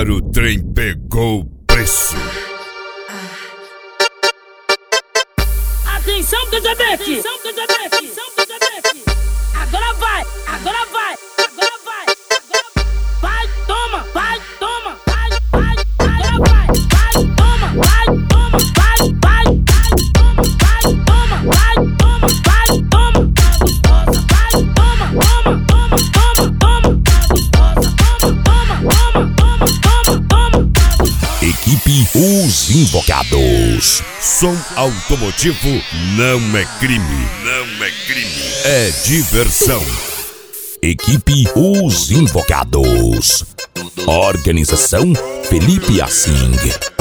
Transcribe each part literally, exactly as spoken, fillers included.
Agora o trem pegou preço. Atenção, D J Beck! Atenção, D J Beck! Atenção, D J Beck! Agora vai! Agora vai! Agora vai! Agora vai! Toma! Vai! Toma! Vai! Vai! Agora vai! Vai! Toma! Vai! Toma! Vai! Vai! Toma! Vai! Toma! Vai! Toma! Vai! Toma! Vai! Toma! Toma! Toma! Toma! Toma! Toma! Toma! Toma! Toma! Equipe Os Invocados. Som automotivo não é crime. Não é crime. É diversão. Equipe Os Invocados. Organização Felipe Assing.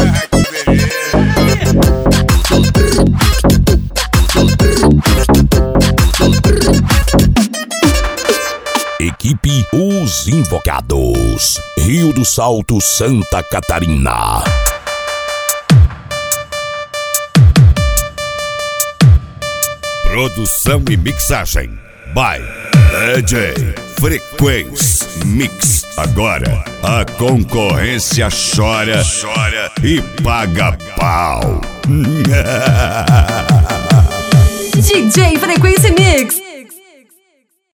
Equipe Os Invocados. Rio do Salto, Santa Catarina. Produção e mixagem by D J Frequência Mix. Agora a concorrência chora, chora e paga pau. D J Frequência Mix.